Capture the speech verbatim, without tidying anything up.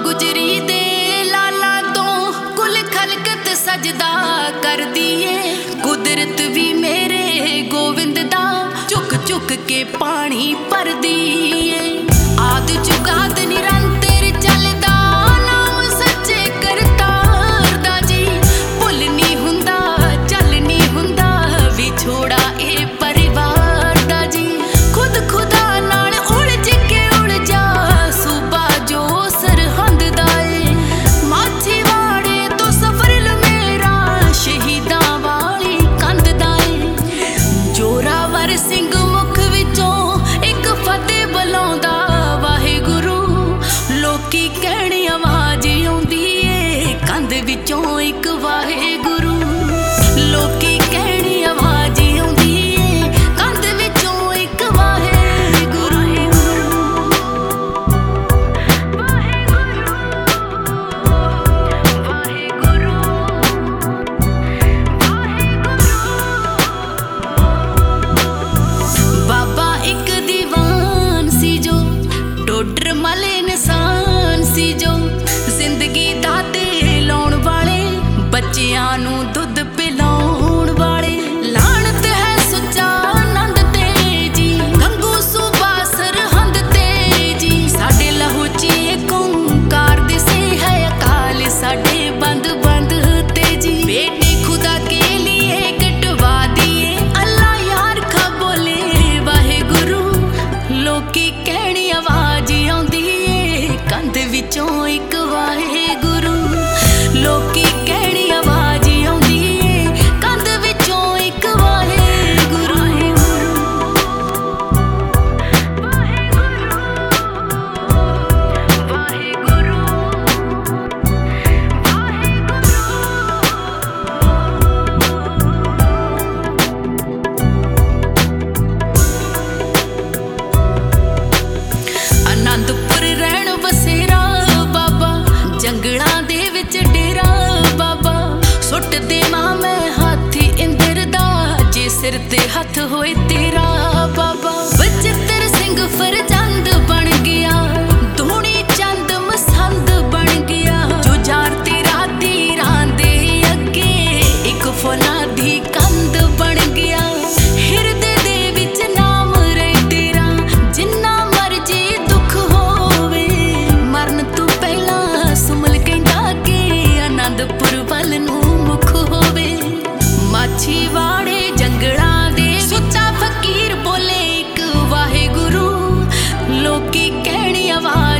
गुजरी दे लाला तो कुल खलकत सजदा कर दिए। कुदरत भी मेरे गोविंद दा चुक चुक के पानी भर दिए। आद जुगाद निरंतर चलदा नाम सच्चे करतार दा जी। भुल नहीं हुंदा चल नहीं हुंदा विछोड़ा ए परिवार दा जी। खुद खुदा नाल उलझ के उलझा सूबा जो सरहंद दा ए। माछीवाड़े तो सफरल मेरा शहीदां वाली कंध दा ए। जोरावर सिंह मुख विचों एक फतेह बुलाउंदा वाहेगुरू। लोकी कहणी आवाज आउंदी ए कंध विचों एक वाहेगुरू। लोकी कहणी आवाज आउंदी ए कंध विचों एक वाहेगुरू। बाबा एक दीवान सी जो टोडर मले इंसान सी जो। जिंदगी दा ते लाउण वाले बच्चियां नूं दुध पिलाउण वाले। लानत है सुच्चा आनंद ते जी गंगू सूबा सरहंद ते जी। साडे लहू च एक ओंकार दिसे है अकाल साडे बंद बंद ते जी। बेटे खुदा के लिए कटवा दिए अल्लाह यार खा बोले वाहेगुरू। लोकी कहणी आवाज आउंदी ए कंध विचों एक वाहेगुरू। लोकी कहणी आवाज आउंदी ए कंध विचों एक वाहेगुरू। आनंदपुर रहण बसेरा बाबा जंगलां दे विच डेरा बाबा। सुट देवां मैं हाथी इंदर दा जे सिर ते हथ होए तेरा बाबा। बचित्र सिंह फरजंद बन गया धूनी चंद मसंद बन गया। जो जार तेरा तीरां दे अगे एक फुलां दी कंध बन गया। हिरदे दे विच नाम रहे तेरा जिन्ना मर्जी दुख होवे। मरन तों पहला सुमल कहंदा कि आनंदपुर वल नूं मुख होवे। माछीवाड़े जंगलां दे सुच्चा फकीर बोले एक वाहेगुरू। लोकी कहणी आवाज